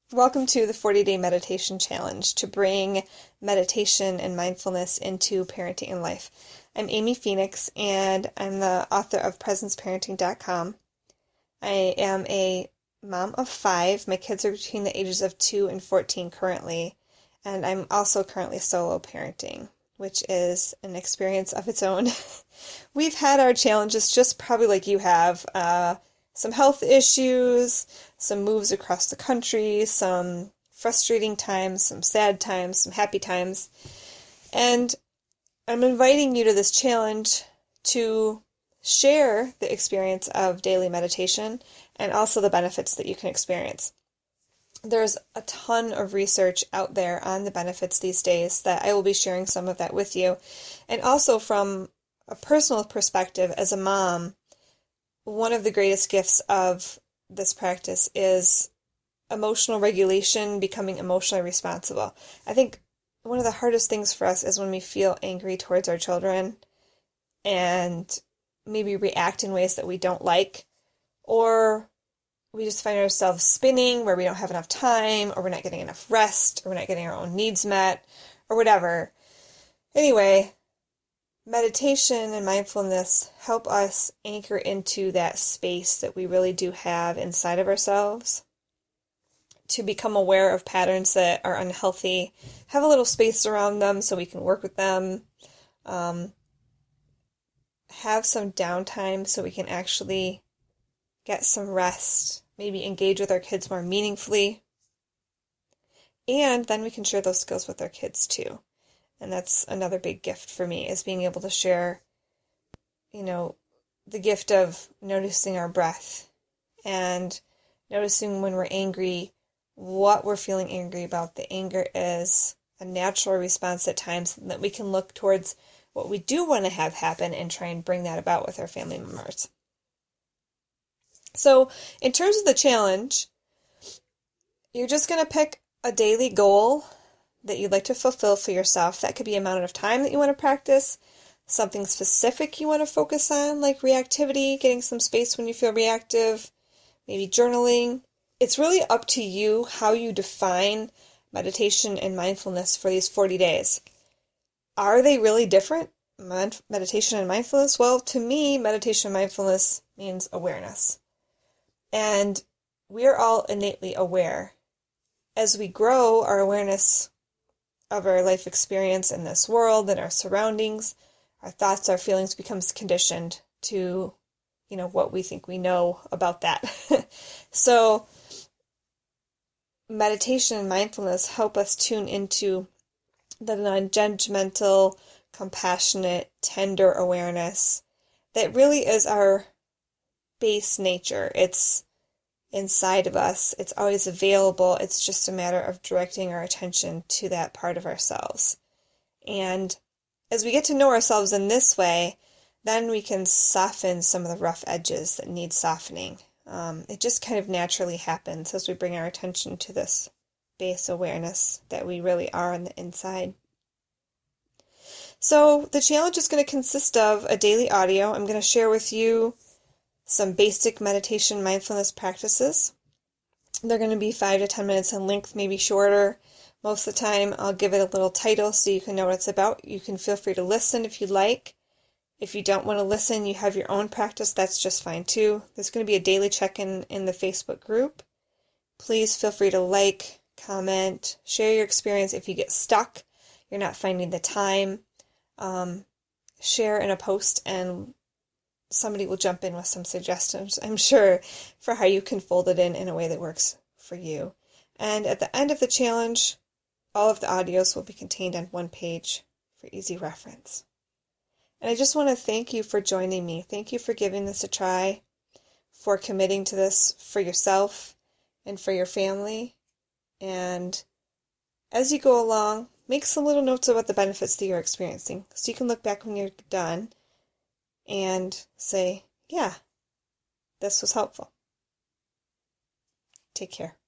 Welcome to the 40-Day Meditation Challenge to bring meditation and mindfulness into parenting and life. I'm Amy Phoenix, and I'm the author of PresenceParenting.com. I am a mom of 5. My kids are between the ages of 2 and 14 currently, and I'm also currently solo parenting, which is an experience of its own. We've had our challenges just probably like you have. Some health issues, some moves across the country, some frustrating times, some sad times, some happy times. And I'm inviting you to this challenge to share the experience of daily meditation and also the benefits that you can experience. There's a ton of research out there on the benefits these days that I will be sharing some of that with you. And also from a personal perspective as a mom, one of the greatest gifts of this practice is emotional regulation, becoming emotionally responsible. I think one of the hardest things for us is when we feel angry towards our children and maybe react in ways that we don't like, or we just find ourselves spinning where we don't have enough time, or we're not getting enough rest, or we're not getting our own needs met, or whatever. Anyway, meditation and mindfulness help us anchor into that space that we really do have inside of ourselves, to become aware of patterns that are unhealthy, have a little space around them so we can work with them, have some downtime so we can actually get some rest, maybe engage with our kids more meaningfully, and then we can share those skills with our kids too. And that's another big gift for me, is being able to share, the gift of noticing our breath and noticing when we're angry, what we're feeling angry about. The anger is a natural response at times, that we can look towards what we do want to have happen and try and bring that about with our family members. So in terms of the challenge, you're just going to pick a daily goal that you'd like to fulfill for yourself. That could be amount of time that you want to practice, something specific you want to focus on, like reactivity, getting some space when you feel reactive, maybe journaling. It's really up to you how you define meditation and mindfulness for these 40 days. Are they really different, meditation and mindfulness? Well, to me, meditation and mindfulness means awareness. And we're all innately aware. As we grow our awareness of our life experience in this world and our surroundings, our thoughts, our feelings becomes conditioned to, what we think we know about that. So meditation and mindfulness help us tune into the non-judgmental, compassionate, tender awareness that really is our base nature. It's inside of us. It's always available. It's just a matter of directing our attention to that part of ourselves. And as we get to know ourselves in this way, then we can soften some of the rough edges that need softening. It just kind of naturally happens as we bring our attention to this base awareness that we really are on the inside. So the challenge is going to consist of a daily audio. I'm going to share with you some basic meditation mindfulness practices. They're going to be 5 to 10 minutes in length, maybe shorter. Most of the time, I'll give it a little title so you can know what it's about. You can feel free to listen if you'd like. If you don't want to listen, you have your own practice, that's just fine too. There's going to be a daily check-in in the Facebook group. Please feel free to like, comment, share your experience if you get stuck, you're not finding the time. Share in a post and somebody will jump in with some suggestions, I'm sure, for how you can fold it in a way that works for you. And at the end of the challenge, all of the audios will be contained on one page for easy reference. And I just want to thank you for joining me. Thank you for giving this a try, for committing to this for yourself and for your family. And as you go along, make some little notes about the benefits that you're experiencing, so you can look back when you're done and say, yeah, this was helpful. Take care.